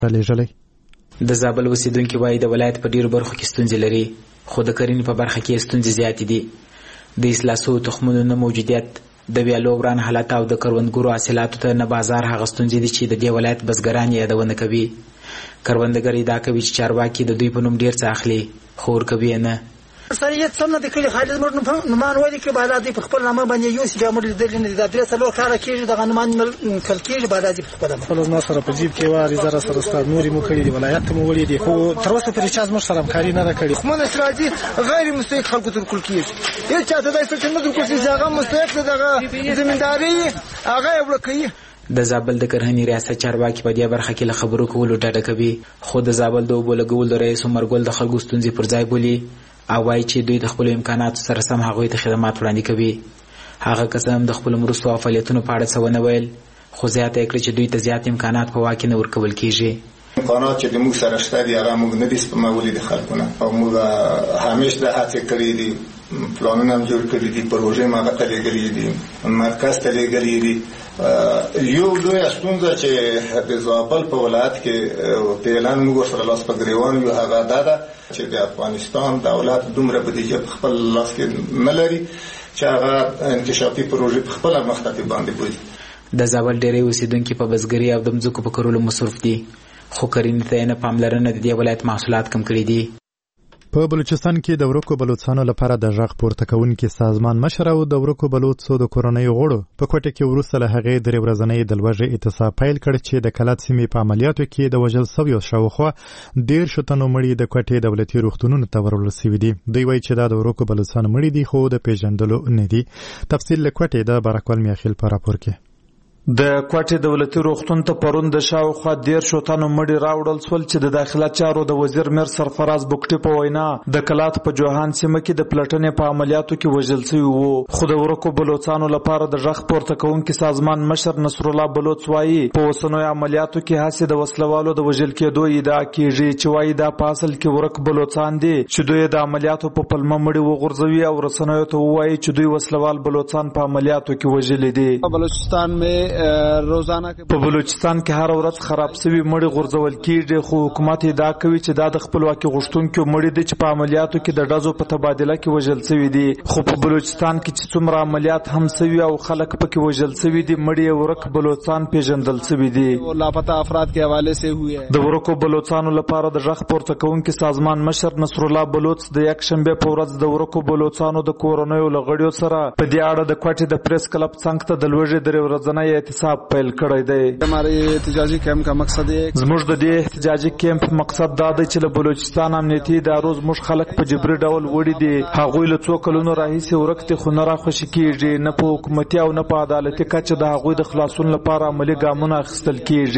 لېږلی. د زابل اوسیدونکي وایي د ولایت په ډیرو برخو کې ستونزې لري، خو د کرنې په برخه کې ستونزې زیاتې دي. د اصلاح شویو تخمونو نه موجودیت، د ویالو وران حالت او د کروندګرو حاصلاتو ته نه بازار هغه ستونزې دي چې د دې ولایت بزګران یادونه کوي. کروندګر ادعا کوي چې چارواکي د دوی په نوم ډیر څه اخلي، خو ورکوي نه. سریت سم نه د کلي خالد موږ نومان وایي چې بالا دې په خپل نامه باندې یو سي موږ لیدل نه د 3 کال کېږي دغه نومان کل کېږي بالا دې په خپل ما سره په جیب کې واري زره سره ستاسو نوري مو کړی دی ولایت ته مو وړي دي، خو تر اوسه پرې چا زموږ سره همکاري نه ده کړې. خو استراتیجي غیر مستحق خلکو ته ورکول کېږي، هیڅ چاته داسې څه نه ورکول کېږي هغه مستحق دغه زمینداري هغه ورکوي. د زابل د کرهنې ریاست چارواکي په دې برخه کې له خبرو کولو ډډه کوي، خو د زابل د اوبو لګولو رئیس عمر ګل د خلکو ستونزې پر ځای بولي او وایي چې دوی د خپلو امکاناتو سره سم هغوی ته خدمات وړاندې کوي. هغه کس هم د خپلو مرستو او فعالیتونو په اړه څه ونه ویل، خو زیاته یې کړه چې دوی ته زیات امکانات په واک کې نه ورکول کېږي. امکانات چې د موږ سره شته دي هغه موږ نه دي سپمولي د خلکو نه، او موږ همیشه د هڅې کړې دي، پلانونه هم جوړ کړي دي، پروژې هم هغه ته لېږلي دي، مرکز ته لېږلي دي. یو لویه ستونزه چې د زابل په ولایت کې په اعلان موږ ورسره لاس په ګریوان یو هغه دا ده چې د افغانستان دولت دومره بودیجه په خپل لاس کې نه لري چې هغه انکشافي پروژې په خپله مخته باندې بولي. د زابل ډېری اوسیدونکي په بزګري او د مځکو په کرلو مصروف دي، خو کرنې ته یې نه پاملرنه د دې ولایت محصولات کم کړي دي. په بلوچستان کې د ورکو بلوچستانو لپاره د غږ پورته کوونکي سازمان مشر او د ورکو بلوچو د کورنۍ غړو په کوټه کې وروسته له هغې 3 ورځنۍ د لوږې اعتصاب پیل کړ چې د کلات سیمې په عملیاتو کې د وژل شویو شاوخوا 13 تنو مړي د کوټې دولتي روغتونونو ته ورول شوي دي. دوی وایي چې دا د ورکو بلوچستان مړي دي خو د پیژندلو نه دي. تفصیل له کوټې د بارکوال میاخیل په راپور کې. د کوټې دولتي روغتون ته پرون د شاوخوا 13 تنو مړي راوړل شول چې د داخله چارو د وزیر میر سرفراز بوکټي په وینا د کلات په جوهان سیمه کې د پلټنې په عملیاتو کې وژل شوي وو. خو د ورکو بلوچستانو لپاره د غږ پورته کوونکي سازمان مشر نصر الله بلوچ وایي په اوسنیو عملیاتو کې هڅې د وسلوالو د وژل کېدو ادعا کېږي چې وایي دا په اصل کې ورک بلوچستان دي چې دوی د عملیاتو په پلمه مړي وغورځوي او رسنیو ته وایي چې دوی وسلوال بلوچستان په عملیاتو کې وژلي دي. بلوچستان په بلوچستان کې هر ورځ خراب شوي مړي غورځول کېږي، خو حکومت ادعا کوي چې دا د خپلواکي غوښتونکو مړي دي چې په عملیاتو کې د ډزو په تبادله کې وژل شوي دي. خو په بلوچستان کې چې څومره عملیات هم شوي او خلک پکې وژل شوي دي، مړي ورک بلوچستان پیژندل شوي دي. لاپتا افراد کے حوالے سے ہوئے د ورکو بلوچستانو لپاره د غږ پورته کوونکي سازمان مشر نصر الله بلوچ د یک شنبه په ورځ د ورکو بلوچستانو د کورنیو لغړیو سره په دې اړه د کوټې د پریس کلب څنګ ته د لوږې 3 ورځنۍ اعتصاب پیل کړی دی. हमारे احتجاجی کیمپ کا مقصد زموږ د دې احتجاجي کیمپ مقصد دا دی چې له بلوچستان امنیتي ادارو زموږ خلک په جبري ډول وړي دي. هغوی له څو کلونو راهیسې ورک دي خو نه راخوشي کېږي، نه په حکومتي او نه په عدالتي کچه د هغوی د خلاصون لپاره عملي ګامونه اخیستل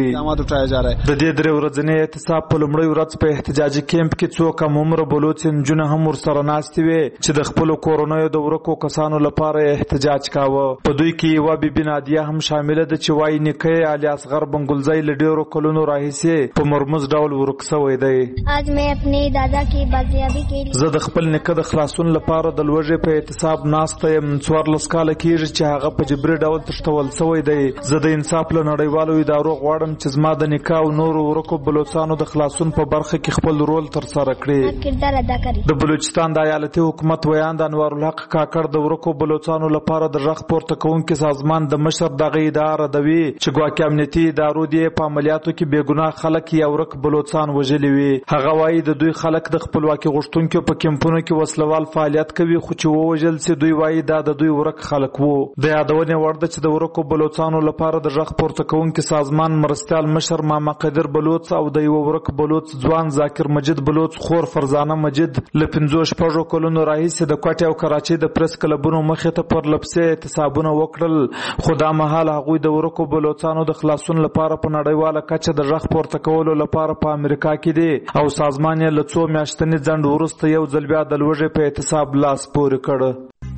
کېږي. د دې 3 ورځنۍ اعتصاب په لومړۍ ورځ په احتجاجي کیمپ کې څو کم عمره بلوچ نجونې هم ورسره ناستې وې چې د خپلو کورنیو د ورکو کسانو لپاره احتجاج کاوه. په دوی کې یوه بیبي نادیه هم شامله ده چې وایي نیکه علي اصغر بنګلزی له ډېرو کلونو راهیسې په مرموز ډول ورک شوی دی. آج میں اپنے دادا کی بازیابی کے لیے زه د خپل نیکه د خلاصون لپاره د لوږې په اعتصاب ناسته یم. 14 کاله کېږي چې هغه په جبري ډول تښتول شوی دی. زه د انصاف له نړیوالو ادارو غواړم چې زما د نیکه او نورو ورکو بلوچستانو د خلاصون په برخه کې خپل رول ترسره کړي. کردار ادا کړي. د بلوچستان د ایالتي حکومت ویاند انوار الحق کاکړ د ورکو بلوچستانو لپاره د غږ پورته کوونکي سازمان د مشر دغه ادعا ردوي چې ګواکې امنیتي ادارو دې په عملیاتو کې بې ګناه خلک یا ورک بلوچستان وژلي وي. هغه وایي د دوی خلک د خپلواکي غوښتونکو په کیمپونو کې وسلوال فعالیت کوي، خو چې ووژل سي دوی وایي دا د دوی ورک خلک وو. د یادونې وړ ده چې د ورکو بلوچستانو لپاره د غږ پورته کوونکي سازمان مرستیال مشر ماما قدر بلوچ او د یو ورک بلوچ ځوان ذاکر مجید بلوچ خور فرزانه مجید له 15 کلونو راهیسې د کوټې او کراچۍ د پریس کلبونو مخې ته پر لپسې اعتصابونه وکړل، خو دا مهال هغوی د ورکو بلوچستانو د خلاصون لپاره په نړیواله کچه د غږ پورته کولو لپاره په امریکا کې دي او سازمان یې له 2 میاشتني ځنډ وروسته یو ځل بیا د لوږې په اعتصاب لاس پورې کړ.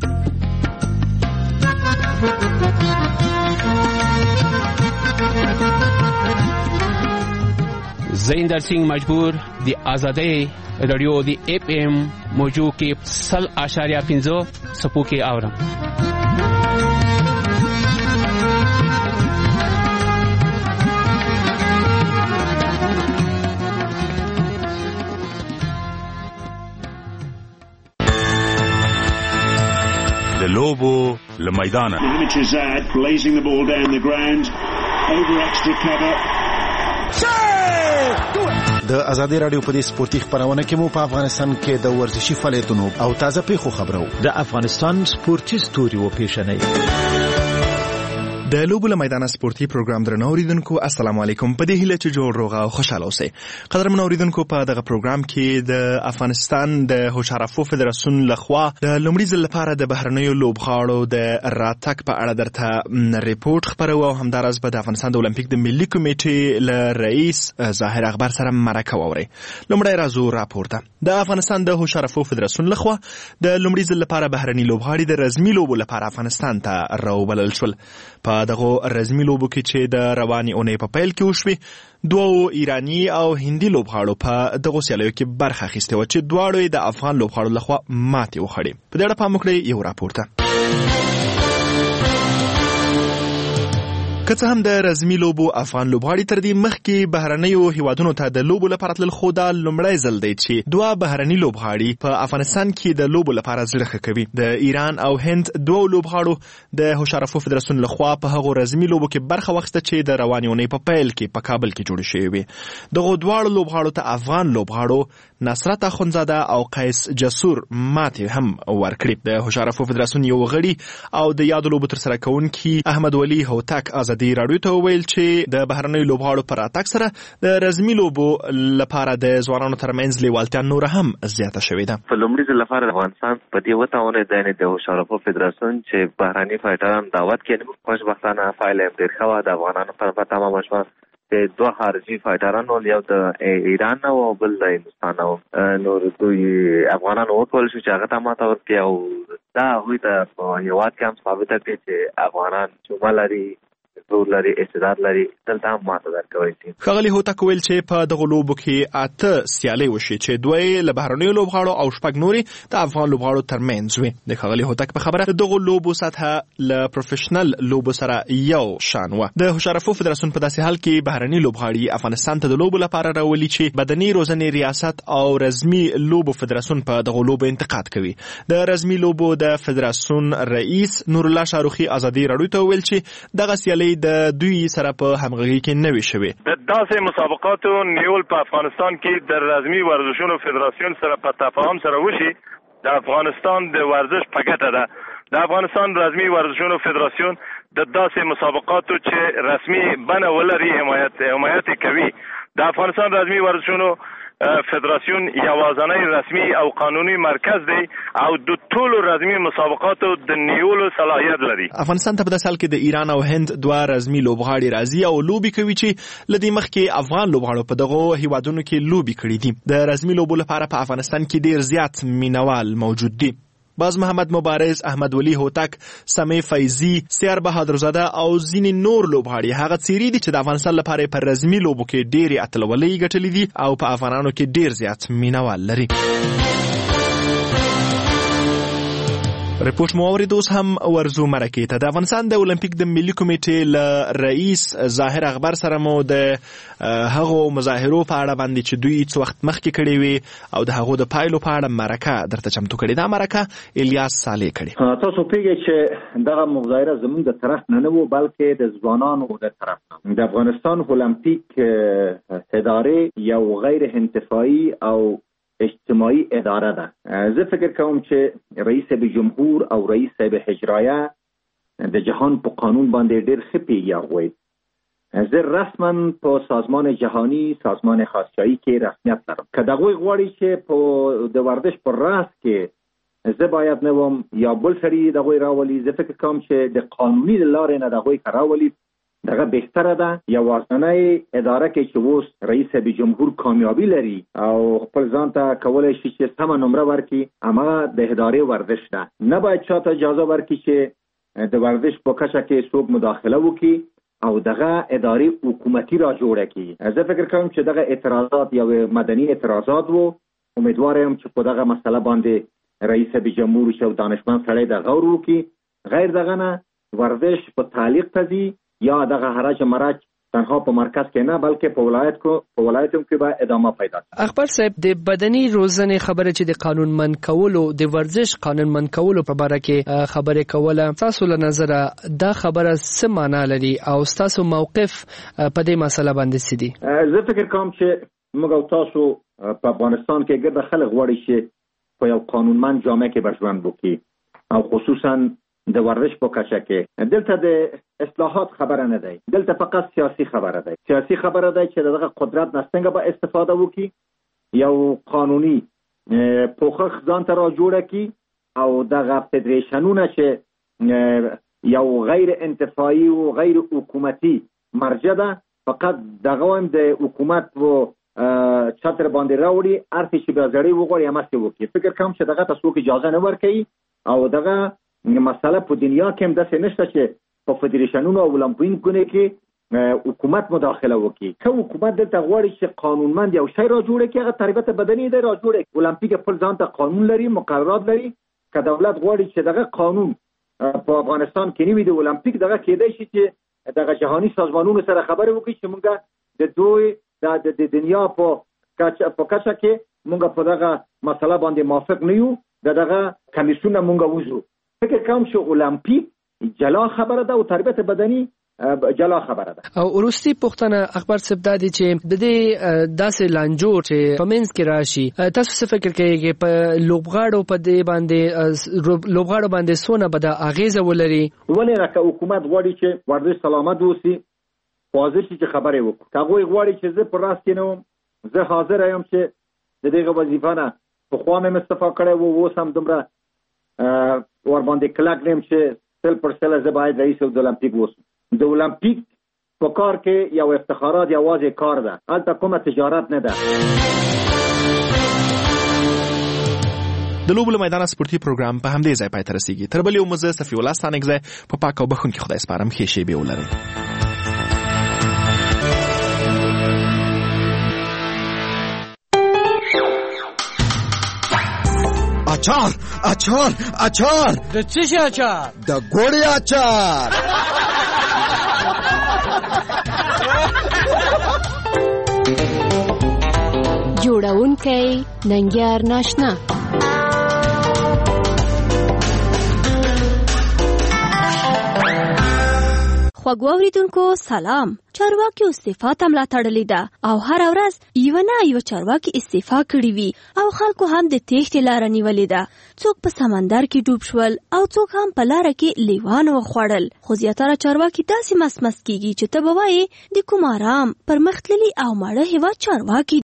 زیندر سنگھ مجبور دی آزادی رادیو دی FM موضوع کې 100.5 سپو کې اورم. د لوبو له میدانه. د ازادي رادیو په دې سپورتي خبرونه کې مو په افغانستان کې د ورزشي فعالیتونو او تازه پیښو خبرو د افغانستان سپورتي ستوري او پیښنې د لوبو له میدان سپورتي پروګرام درنو اوریدونکو السلام علیکم. په دې هیله چې جوړ روغ او خوشاله اوسئ. قدرمن اوریدونکو په دغه پروګرام کې د افغانستان د هوشارافو فدراسیون لخوا د لومړي ځل لپاره د بهرنیو لوبغاړو د راتګ په اړه درته ریپورت خبرو او همدارس به د افغانستان د اولمپیک د ملي کمیټې له رئیس ظاهر اخبار سره مرکه واوري. لومړی راځو راپورته. د افغانستان د هوشارافو فدراسیون لخوا د لومړي ځل لپاره بهرني لوبغاړي د رسمي لوبو لپاره افغانستان ته راوبلل شول. په دغه رسمي لوبو کې چې د رواني اونۍ په پیل کې وشوي، دوه ایرانی او هندي لوبغاړو په دغه سیالیو کې برخه اخیستې وه چې دواړو یې د افغان لوبغاړو لخوا ماتې وخوړې. په دې اړه پام وکړئ یو راپورته. که څه هم د رسمي لوبو افغان لوبغاړي تر دې مخکې بهرنیو هیوادونو ته د لوبو لپاره تلل، خو دا لومړی ځل دی چې دوه بهرني لوبغاړي په افغانستان کې د لوبو لپاره زړه ښه کوي. د ایران او هند دوه لوبغاړو د هوشارافو فدراسیون لخوا په هغو رسمي لوبو کې برخه واخیسته چې د روانې اونۍ په پیل کې په کابل کې جوړې شوې وې. دغو دواړو لوبغاړو ته افغان لوبغاړو نصرت اخندزاده او قیس جسور ماتې هم ورکړې. د هوشارافو فدراسیون یو غړي او د یادو لوبو ترسره کوونکي احمد ولی هوتک ازادي راډیو ته وویل چې د بهرنیو لوبغاړو په راتګ سره د رسمي لوبو لپاره د ځوانانو ترمنځ لیوالتیا نور هم زیاته شوې ده. په لومړي ځل لپاره افغانستان په دې وتاونه د هوشارافو فدراسیون چې بهرني فایټران دعوت کړي، خوشبختانه فایل ډیر ښه و. د افغانانو په تمام شوه چې دوه خارجي فایټران ول، یو د ایران او بل د هندوستان او نور دوی افغانانو وکول شو چې هغه ته ماته ورکړي او دا هغوی ته په هېواد کې هم ثابته کړي چې افغانان چومه لري، زور لري، استعداد لري، دلته هم ماته درکوی شي. ښاغلي هوتک ویل چې په دغو لوبو کې 8 سیالۍ وشي چې دوه یې له بهرنیو لوبغاړو او 6 نورې د افغان لوبغاړو ترمنځ وي. د ښاغلي هوتک په خبره دغو لوبو سطحه له پروفیشنل لوبو سره یو شان وه. د هوشارافو فدراسیون په داسې حال کې بهرني لوبغاړي افغانستان ته د لوبو لپاره راولي چې بدني روزنې ریاست او رسمي لوبو فدراسیون په دغو لوبو انتقاد کوي. د رسمي لوبو د فدراسیون رئیس نور الله شاروخي ازادي راډیو ته ویل چې دغه سیالۍ د دوی سره په همغږي کې نه وي شوې. د داسې مسابقاتو نیول په افغانستان کې د رسمي ورزشونو فدراسیون سره په تفاهم سره وشي، د افغانستان د ورزش په ګټه ده. د افغانستان رسمي ورزشونو فدراسیون د داسې مسابقاتو چې رسمي بڼه ولري حمایت کوي. د افغانستان رسمي ورزشونو فدراسیون یوازینی رسمي او قانوني مرکز دی او د ټولو رسمي مسابقاتو د نیولو صلاحیت لري. افغانستان ته په داسې حال کې د ایران او هند دوه رسمي لوبغاړي راځي او لوبي کوي چې له دې مخکې افغان لوبغاړو په دغو هیوادونو کې لوبي کړي دي. د رسمي لوبو لپاره په افغانستان کې ډیر زیات مینوال موجود دي. باز محمد مبارز، احمد ولی هوتک، سمی فیضی، سیار بهادرزاده او ځینې نور لوبغاړي هغه څیرې دي چې د افغانستان لپاره په رسمي لوبو کې ډېرې اتلولۍ ګټلې دي او په افغانانو کې ډېر زیات مینوال لري. ریپورت مو اورید. اوس هم ورزو مرکې ته. د افغانستان د اولمپیک د ملي کمیټې له رئیس ظاهر اخبار سره مو د هغو مظاهرو په اړه باندې چې دوی څه وخت مخکې کړې وي او د هغو د پایلو په اړه مرکه درته چمتو کړې. دا مرکه الیاس صالح کړې. تاسو پیږئ چې دغه مظاهره زموږ د طرف نه و بلکې د ځوانانو د طرف نه. د افغانستان اولمپیک اداره یو غیر انتفاعي او اجتماعي اداره ده. زه فکر کوم چې رئیس جمهور او رئیس اجرایه د جهان په قانون باندې ډېر ښه پیږي. زه رسما په سازمان جهانی، سازمان خاصچایی کې رسمیت لرم. که دغوی غواړي چې په د ورزش پر راس کې زه باید نه وم یا بل سړي دغوی راولي، زه فکر کوم چې د قانوني لارې نه دغوی که راولي دغه بهتره ده. یوازینۍ اداره کې چې اوس رئیس جمهور کامیابی لري او خپل ځان ته کولی شي چې سمه نمره ورکړي، هماغه د ادارې ورزش ده. نه باید چاته اجازه ورکړي چې د ورزش په کچه کې څوک مداخله وکړي او دغه ادارې حکومتي را جوړه کړي. زه فکر کوم چې دغه اعتراضات یو مدني اعتراضات وو. امیدوار یم چې په دغه مسله باندې رئیس جمهور شو دانشمند سړی د غور وکړي. غیر دغه نه ورزش په تعلیق ته ځي یا دغه حرج مرج تنها په مرکز کې نه بلکې په ولایتو کې به ادامه پیدا شي. اخبار صاحب د بدني روزنې خبره چې د قانونمند کولو د ورزش قانونمند کولو په اړه کې خبره کوله، تاسو له نظر دا خبره څه معنا لري او تاسو موقف په دې مسله باندې څه دي؟ زه فکر کوم چې موږ او تاسو په افغانستان کې ګرد خلک غواړي چې په یو قانونمند جامعه کې به ژوند وکړي او خصوصا د ورزش په کچه کې. دلته د اصلاحات خبره نه دی، دلته فقط سیاسي خبره دی. سیاسي خبره دی چې دغه قدرت نه څنګه به استفاده وکړي، یو قانوني پوښښ ځان ته را جوړه کړي او دغه فدریشنونه چې یو غیر انتفاعي او غیر حکومتي مرجع ده، فقط دغه هم د حکومت و چتر باندې راوړي، هر څه چې به زړی وغواړي هماستې وکړي. فکر کوم چې دغه ته څوک اجازه نه ورکوي او دغه مسله په دنیا کې هم داسې نشته چې په فدریشنونو او اولمپیکونو کې حکومت مداخله وکړي. که حکومت دلته غواړي چې قانونمند یو شی را جوړه کړي، هغه تربیت بدني دی را جوړه کړي. اولمپیک خپل ځان ته قانون لري، مقررات لري. که دولت غواړي چې دغه قانون په افغانستان کې نیوي د اولمپیک دغه کېدای شي چې دغه جهاني سازمانونو سره خبرې وکړي چې موږ د دوی د دنیا په کچه کې موږ په دغه مسله باندې موافق نه یو، دغه کمیسیون موږ وځو. فکر کوم چې اولمپیک جلا خبره ده او تربیت بدني جلا خبره ده. او وروستي پوښتنه اخبار صاحب دا دي چې د دې داسې لانجو چې په منځ کې راشي، تاسو څه فکر کوئ په لوبغاړو په دې باندې څونه به د اغیزه ولري؟ ولې راکه حکومت غواړي چې ورزش سلامت اوسي، واضح شي چې خبرې وکړي. که هغوی غواړي چې زه پر راس کې نه وم، زه حاضر یم چې د دغه وظیفه نه پخوا مې استعفا کړی و، اوس هم دومره ور باندې کلک نیم چې 100% زه باید رئیس اولمپیک اوسم. د اولمپیک په کار کې یو افتخارات یوازې کار ده، هلته کومه تجارت نه ده. د لوبو له میدان سپورتي پروګرام په همدې ځای پای ته رسیږي. تر بلې مزه صفي الله ستانکزی په پاک او بخون کې خدای سپارم. ښې شېبې ولرئ. اچار اچار اچار د څه شي اچار؟ د ګوړې اچار. جوړونکی ننګیار ناشنا. خوږو اوریدونکو سلام. چارواکي استعفا ته ملا تړلې ده او هر ورځ یو نه یو چارواکي استعفا کړي وي او خلکو هم د تېښتې لاره نیولې ده. څوک په سمندر کې ډوب شول او څوک هم په لاره کې لیوان وخوړل. خو زیاتره چارواکي داسې مسمس کیږي چې ته به وایې د کوم آرام پرمختللي او ماړه هېواد چارواکي